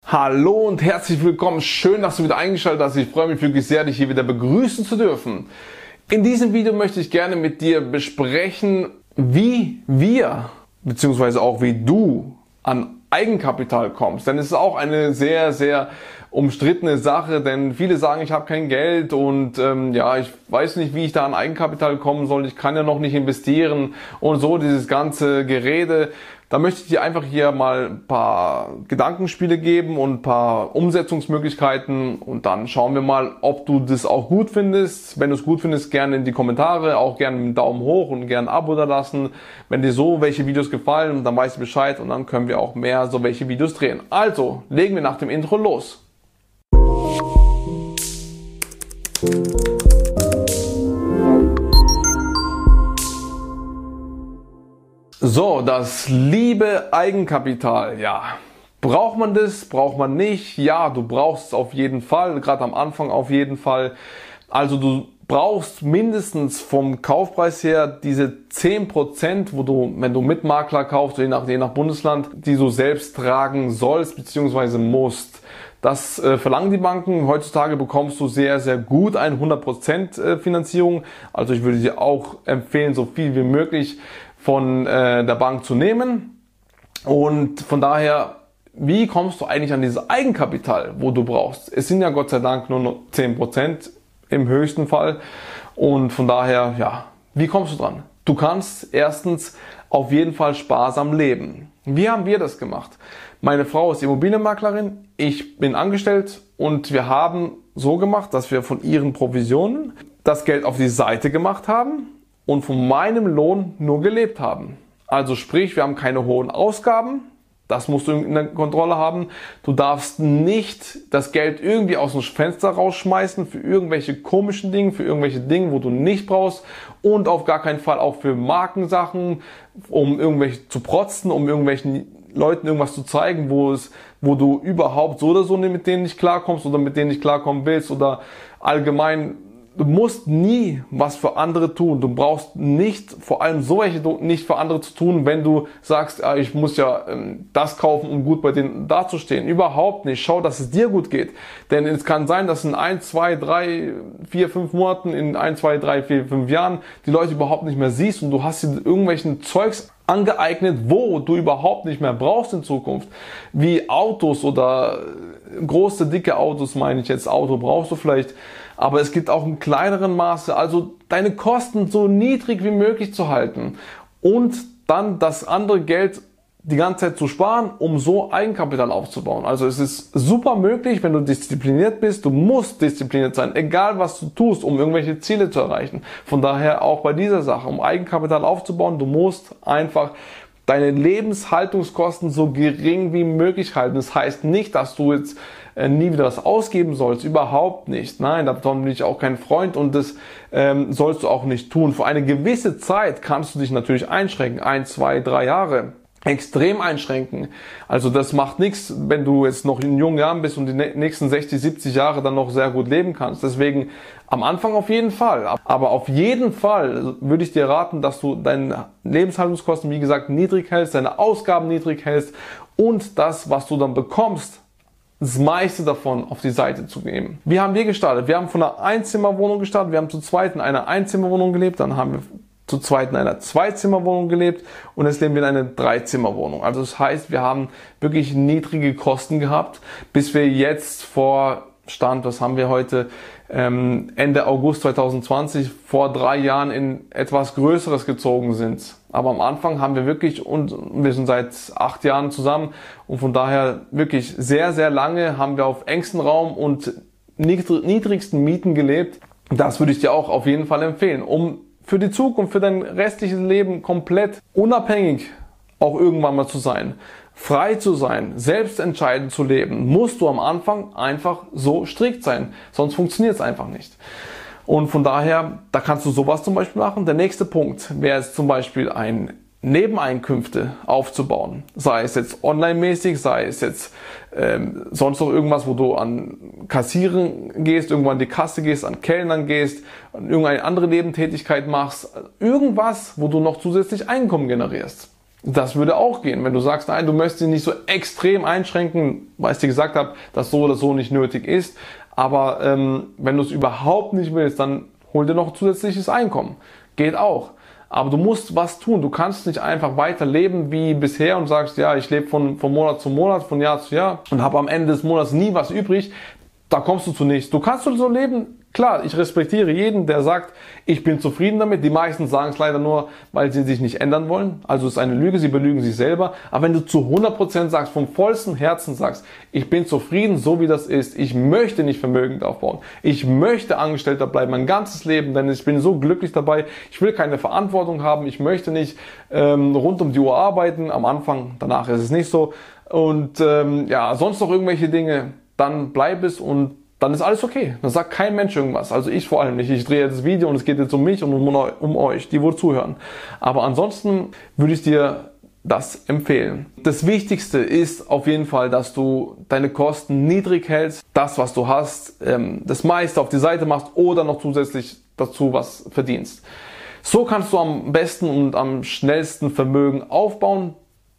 Hallo und herzlich willkommen. Schön, dass du wieder eingeschaltet hast. Ich freue mich wirklich sehr, dich hier wieder begrüßen zu dürfen. In diesem Video möchte ich gerne mit dir besprechen, wie wir, beziehungsweise auch wie du an Eigenkapital kommst. Denn es ist auch eine sehr, sehr umstrittene Sache, denn viele sagen, ich habe kein Geld und ich weiß nicht, wie ich da an Eigenkapital kommen soll. Ich kann ja noch nicht investieren und so dieses ganze Gerede. Da möchte ich dir einfach hier mal ein paar Gedankenspiele geben und ein paar Umsetzungsmöglichkeiten und dann schauen wir mal, ob du das auch gut findest. Wenn du es gut findest, gerne in die Kommentare, auch gerne einen Daumen hoch und gerne ein Abo da lassen. Wenn dir so welche Videos gefallen, dann weißt du Bescheid und dann können wir auch mehr so welche Videos drehen. Also, legen wir nach dem Intro los. So, das liebe Eigenkapital, ja. Braucht man das? Braucht man nicht? Ja, du brauchst es auf jeden Fall, gerade am Anfang auf jeden Fall. Also du brauchst mindestens vom Kaufpreis her diese 10%, wo du, wenn du mit Makler kaufst, je nach Bundesland, die du selbst tragen sollst bzw. musst. Das verlangen die Banken. Heutzutage bekommst du sehr, sehr gut eine 100% Finanzierung. Also ich würde dir auch empfehlen, so viel wie möglich von der Bank zu nehmen. Und von daher, wie kommst du eigentlich an dieses Eigenkapital, wo du brauchst? Es sind ja Gott sei Dank nur noch 10% im höchsten Fall. Und von daher, ja, wie kommst du dran? Du kannst erstens auf jeden Fall sparsam leben. Wie haben wir das gemacht? Meine Frau ist Immobilienmaklerin, ich bin angestellt und wir haben so gemacht, dass wir von ihren Provisionen das Geld auf die Seite gemacht haben und von meinem Lohn nur gelebt haben. Also sprich, wir haben keine hohen Ausgaben, das musst du in der Kontrolle haben. Du darfst nicht das Geld irgendwie aus dem Fenster rausschmeißen für irgendwelche komischen Dinge, für irgendwelche Dinge, wo du nicht brauchst und auf gar keinen Fall auch für Markensachen, um irgendwelche zu protzen, um irgendwelchen Leuten irgendwas zu zeigen, wo du überhaupt so oder so mit denen nicht klarkommst oder mit denen nicht klarkommen willst oder allgemein. Du musst nie was für andere tun. Du brauchst nicht, vor allem so welche nicht für andere zu tun, wenn du sagst, ich muss ja das kaufen, um gut bei denen dazustehen. Überhaupt nicht. Schau, dass es dir gut geht. Denn es kann sein, dass in 1, 2, 3, 4, 5 Monaten, in 1, 2, 3, 4, 5 Jahren die Leute überhaupt nicht mehr siehst und du hast dir irgendwelchen Zeugs angeeignet, wo du überhaupt nicht mehr brauchst in Zukunft. Wie Autos oder große, dicke Autos, meine ich jetzt. Auto brauchst du vielleicht. Aber es gibt auch im kleineren Maße, also deine Kosten so niedrig wie möglich zu halten und dann das andere Geld die ganze Zeit zu sparen, um so Eigenkapital aufzubauen. Also es ist super möglich, wenn du diszipliniert bist. Du musst diszipliniert sein, egal was du tust, um irgendwelche Ziele zu erreichen. Von daher auch bei dieser Sache, um Eigenkapital aufzubauen, du musst einfach deine Lebenshaltungskosten so gering wie möglich halten. Das heißt nicht, dass du jetzt nie wieder was ausgeben sollst. Überhaupt nicht. Nein, davon bin ich auch kein Freund und das sollst du auch nicht tun. Für eine gewisse Zeit kannst du dich natürlich einschränken. 1, 2, 3 Jahre. Extrem einschränken. Also das macht nichts, wenn du jetzt noch in jungen Jahren bist und die nächsten 60, 70 Jahre dann noch sehr gut leben kannst. Deswegen am Anfang auf jeden Fall. Aber auf jeden Fall würde ich dir raten, dass du deine Lebenshaltungskosten, wie gesagt, niedrig hältst, deine Ausgaben niedrig hältst und das, was du dann bekommst, das meiste davon auf die Seite zu nehmen. Wie haben wir gestartet? Wir haben von einer Einzimmerwohnung gestartet, wir haben zu zweit in einer Einzimmerwohnung gelebt, dann haben wir zu zweit in einer Zweizimmerwohnung gelebt und jetzt leben wir in einer Dreizimmerwohnung. Also das heißt, wir haben wirklich niedrige Kosten gehabt, bis wir jetzt was haben wir heute, Ende August 2020, vor 3 Jahren in etwas Größeres gezogen sind. Aber am Anfang haben wir wirklich, und wir sind seit 8 Jahren zusammen und von daher wirklich sehr, sehr lange haben wir auf engstem Raum und niedrigsten Mieten gelebt. Das würde ich dir auch auf jeden Fall empfehlen, um für die Zukunft, für dein restliches Leben komplett unabhängig auch irgendwann mal zu sein, frei zu sein, selbstentscheidend zu leben, musst du am Anfang einfach so strikt sein, sonst funktioniert es einfach nicht. Und von daher, da kannst du sowas zum Beispiel machen. Der nächste Punkt wäre es zum Beispiel Nebeneinkünfte aufzubauen. Sei es jetzt online-mäßig, sei es jetzt sonst noch irgendwas, wo du an Kassieren gehst, irgendwann an die Kasse gehst, an Kellnern gehst, an irgendeine andere Nebentätigkeit machst. Irgendwas, wo du noch zusätzlich Einkommen generierst. Das würde auch gehen. Wenn du sagst, nein, du möchtest dich nicht so extrem einschränken, weil ich dir gesagt habe, dass so oder so nicht nötig ist. Aber wenn du es überhaupt nicht willst, dann hol dir noch zusätzliches Einkommen. Geht auch. Aber du musst was tun. Du kannst nicht einfach weiter leben wie bisher und sagst, ja, ich lebe von Monat zu Monat, von Jahr zu Jahr und habe am Ende des Monats nie was übrig. Da kommst du zu nichts. Du kannst so leben. Klar, ich respektiere jeden, der sagt, ich bin zufrieden damit. Die meisten sagen es leider nur, weil sie sich nicht ändern wollen. Also es ist eine Lüge, sie belügen sich selber. Aber wenn du zu 100% sagst, vom vollsten Herzen sagst, ich bin zufrieden, so wie das ist. Ich möchte nicht vermögend aufbauen. Ich möchte Angestellter bleiben, mein ganzes Leben, denn ich bin so glücklich dabei. Ich will keine Verantwortung haben. Ich möchte nicht rund um die Uhr arbeiten. Am Anfang, danach ist es nicht so. Und ja, sonst noch irgendwelche Dinge, dann bleib es und dann ist alles okay. Dann sagt kein Mensch irgendwas. Also ich vor allem nicht. Ich drehe jetzt das Video und es geht jetzt um mich und um euch, die wohl zuhören. Aber ansonsten würde ich dir das empfehlen. Das Wichtigste ist auf jeden Fall, dass du deine Kosten niedrig hältst, das, was du hast, das meiste auf die Seite machst oder noch zusätzlich dazu was verdienst. So kannst du am besten und am schnellsten Vermögen aufbauen.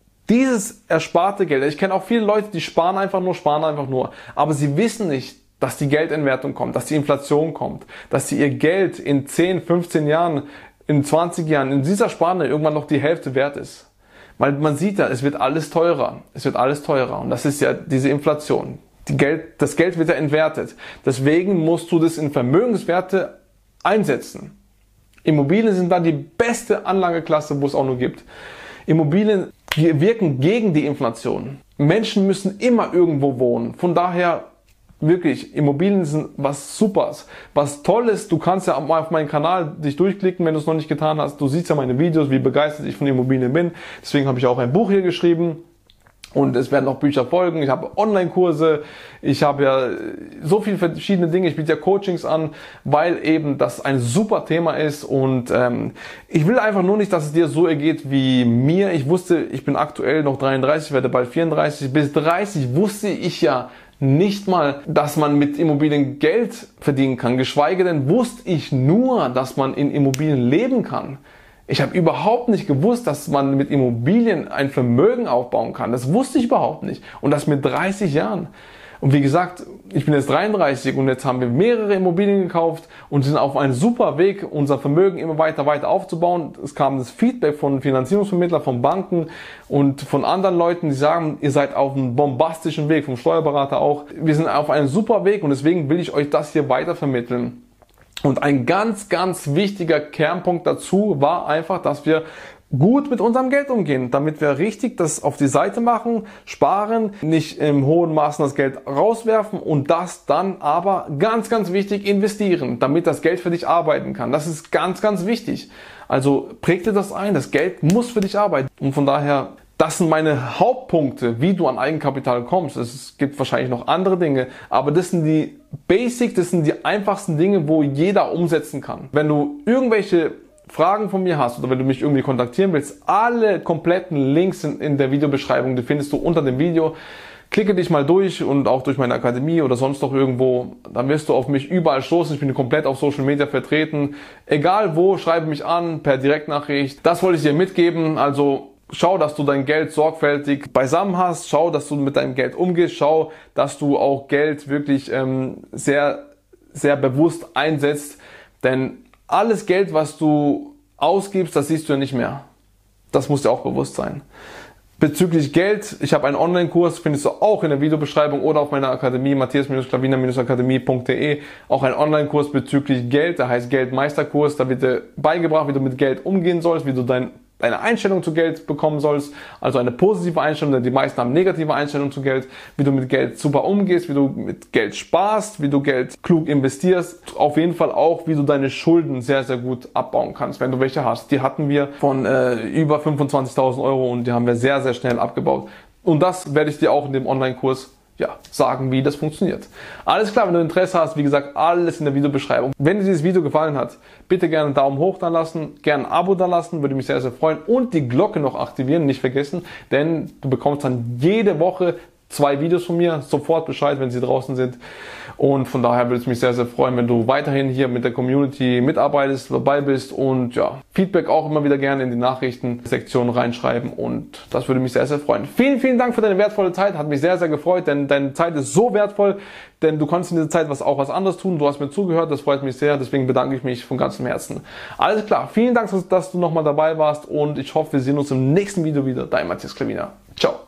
Dieses ersparte Geld, ich kenne auch viele Leute, die sparen einfach nur, aber sie wissen nicht, dass die Geldentwertung kommt, dass die Inflation kommt, dass sie ihr Geld in 10, 15 Jahren, in 20 Jahren, in dieser Spanne irgendwann noch die Hälfte wert ist. Weil man sieht ja, es wird alles teurer. Es wird alles teurer. Und das ist ja diese Inflation. Das Geld wird ja entwertet. Deswegen musst du das in Vermögenswerte einsetzen. Immobilien sind dann die beste Anlageklasse, wo es auch nur gibt. Immobilien wirken gegen die Inflation. Menschen müssen immer irgendwo wohnen. Von daher wirklich, Immobilien sind was Supers, was Tolles. Du kannst ja mal auf meinen Kanal dich durchklicken, wenn du es noch nicht getan hast. Du siehst ja meine Videos, wie begeistert ich von Immobilien bin. Deswegen habe ich auch ein Buch hier geschrieben. Und es werden noch Bücher folgen. Ich habe Online-Kurse. Ich habe ja so viele verschiedene Dinge. Ich biete ja Coachings an, weil eben das ein super Thema ist. Und ich will einfach nur nicht, dass es dir so ergeht wie mir. Ich wusste, ich bin aktuell noch 33, werde bald 34. Bis 30 wusste ich ja nicht mal, dass man mit Immobilien Geld verdienen kann. Geschweige denn wusste ich nur, dass man in Immobilien leben kann. Ich habe überhaupt nicht gewusst, dass man mit Immobilien ein Vermögen aufbauen kann. Das wusste ich überhaupt nicht. Und das mit 30 Jahren. Und wie gesagt, ich bin jetzt 33 und jetzt haben wir mehrere Immobilien gekauft und sind auf einem super Weg, unser Vermögen immer weiter aufzubauen. Es kam das Feedback von Finanzierungsvermittlern, von Banken und von anderen Leuten, die sagen, ihr seid auf einem bombastischen Weg, vom Steuerberater auch. Wir sind auf einem super Weg und deswegen will ich euch das hier weitervermitteln. Und ein ganz, ganz wichtiger Kernpunkt dazu war einfach, dass wir gut mit unserem Geld umgehen, damit wir richtig das auf die Seite machen, sparen, nicht im hohen Maßen das Geld rauswerfen und das dann aber ganz, ganz wichtig investieren, damit das Geld für dich arbeiten kann. Das ist ganz, ganz wichtig. Also präg dir das ein, das Geld muss für dich arbeiten und von daher, das sind meine Hauptpunkte, wie du an Eigenkapital kommst. Es gibt wahrscheinlich noch andere Dinge, aber das sind die Basic, das sind die einfachsten Dinge, wo jeder umsetzen kann. Wenn du irgendwelche Fragen von mir hast oder wenn du mich irgendwie kontaktieren willst, alle kompletten Links sind in der Videobeschreibung, die findest du unter dem Video. Klicke dich mal durch und auch durch meine Akademie oder sonst noch irgendwo, dann wirst du auf mich überall stoßen. Ich bin komplett auf Social Media vertreten. Egal wo, schreibe mich an per Direktnachricht. Das wollte ich dir mitgeben, also schau, dass du dein Geld sorgfältig beisammen hast, schau, dass du mit deinem Geld umgehst, schau, dass du auch Geld wirklich sehr, sehr bewusst einsetzt, denn alles Geld, was du ausgibst, das siehst du ja nicht mehr. Das muss dir auch bewusst sein. Bezüglich Geld, ich habe einen Online-Kurs, findest du auch in der Videobeschreibung oder auf meiner Akademie, matthias-klaviner-akademie.de, auch einen Online-Kurs bezüglich Geld, der heißt Geldmeisterkurs, da wird dir beigebracht, wie du mit Geld umgehen sollst, wie du deine Einstellung zu Geld bekommen sollst, also eine positive Einstellung, denn die meisten haben negative Einstellung zu Geld, wie du mit Geld super umgehst, wie du mit Geld sparst, wie du Geld klug investierst, auf jeden Fall auch, wie du deine Schulden sehr, sehr gut abbauen kannst, wenn du welche hast. Die hatten wir von über 25.000 Euro und die haben wir sehr, sehr schnell abgebaut. Und das werde ich dir auch in dem Online-Kurs sagen, wie das funktioniert. Alles klar, wenn du Interesse hast, wie gesagt, alles in der Videobeschreibung. Wenn dir dieses Video gefallen hat, bitte gerne einen Daumen hoch da lassen, gerne ein Abo da lassen, würde mich sehr, sehr freuen und die Glocke noch aktivieren, nicht vergessen, denn du bekommst dann jede Woche 2 Videos von mir, sofort Bescheid, wenn sie draußen sind. Und von daher würde es mich sehr, sehr freuen, wenn du weiterhin hier mit der Community mitarbeitest, dabei bist und ja, Feedback auch immer wieder gerne in die Nachrichtensektion reinschreiben und das würde mich sehr, sehr freuen. Vielen, vielen Dank für deine wertvolle Zeit, hat mich sehr, sehr gefreut, denn deine Zeit ist so wertvoll, denn du konntest in dieser Zeit auch was anderes tun, du hast mir zugehört, das freut mich sehr, deswegen bedanke ich mich von ganzem Herzen. Alles klar, vielen Dank, dass du nochmal dabei warst und ich hoffe, wir sehen uns im nächsten Video wieder. Dein Matthias Klavina. Ciao.